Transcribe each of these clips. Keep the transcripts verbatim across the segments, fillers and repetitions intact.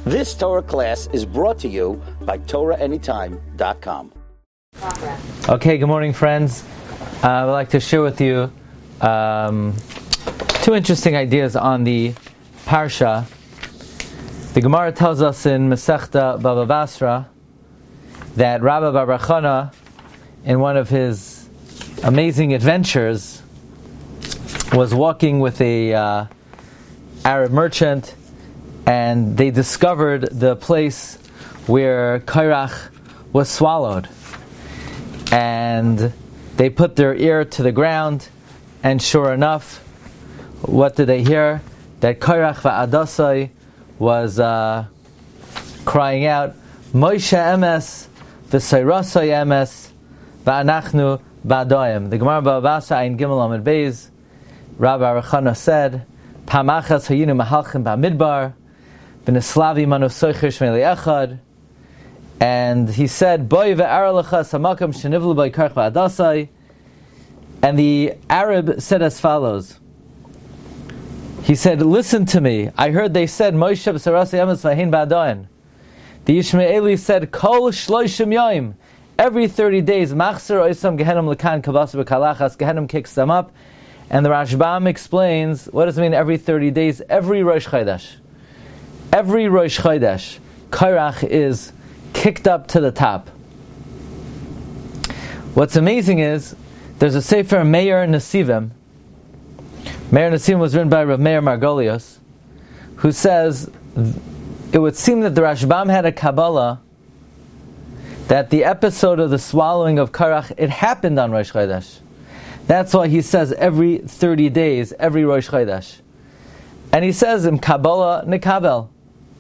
This Torah class is brought to you by Torah Anytime dot com. Okay, good morning, friends. Uh, I would like to share with you um, two interesting ideas on the Parsha. The Gemara tells us in Masechta Baba Basra that Rabbi Bar Chana, in one of his amazing adventures, was walking with a uh, Arab merchant, and they discovered the place where Kairach was swallowed. And they put their ear to the ground, and sure enough, what did they hear? That Kairach va'adasai was uh, crying out, Moshe emes v'sayrasai emes va'anachnu ba'adayim. The Gemara Baba Basra Ein Gimel Amud Beis, Rabbi Bar Chana said, Pamachas hayinu mahalchim ba'midbar v'neslavi manu soicher shmei echad. And he said, Boy ve'ara lecha samakam shenivlu by karch va'adasai. And the Arab said as follows. He said, listen to me. I heard they said, Moshe b'sarasei emes v'ahin ba'adayin. The Yishmaeli said, Kol shloishim yoim. Every thirty days, machzer oisam gehenim lekan kabasa b'kalachas. Gehenim kicks them up. And the Rashbam explains, what does it mean every thirty days? Every Rosh Chodesh. Every Rosh Chodesh, Kairach is kicked up to the top. What's amazing is, there's a Sefer Meir Nesivim. Meir Nesivim was written by Rav Meir Margolios, who says, it would seem that the Rashbam had a Kabbalah that the episode of the swallowing of Kairach, it happened on Rosh Chodesh. That's why he says every thirty days, every Rosh Chodesh. And he says in Kabbalah Nikabel.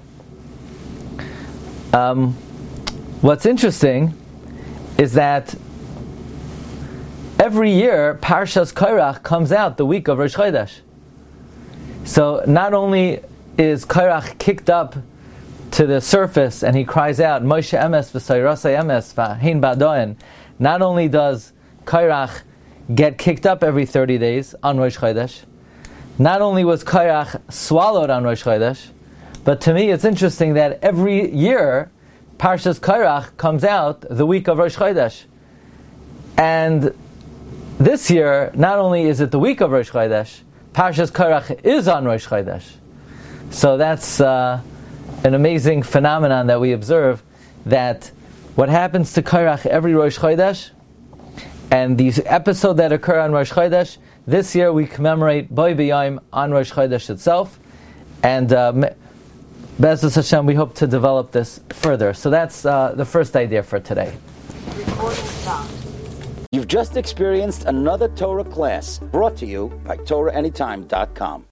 Um, what's interesting is that every year Parshas Kairach comes out the week of Rosh Chodesh. So not only is Kairach kicked up to the surface and he cries out, Moshe emes v'sayrasei emes v'ahin ba'adayin. Not only does Kairach get kicked up every thirty days on Rosh Chodesh, not only was Kairach swallowed on Rosh Chodesh, but to me it's interesting that every year Parshas Kairach comes out the week of Rosh Chodesh. And this year, not only is it the week of Rosh Chodesh, Parshas Kairach is on Rosh Chodesh. So that's uh, an amazing phenomenon that we observe, that what happens to Kairach every Rosh Chodesh, and these episodes that occur on Rosh Chodesh, this year we commemorate Boi B'Yayim on Rosh Chodesh itself, and uh, Be'ezus Hashem, we hope to develop this further. So that's uh, the first idea for today. You've just experienced another Torah class brought to you by Torah Anytime dot com.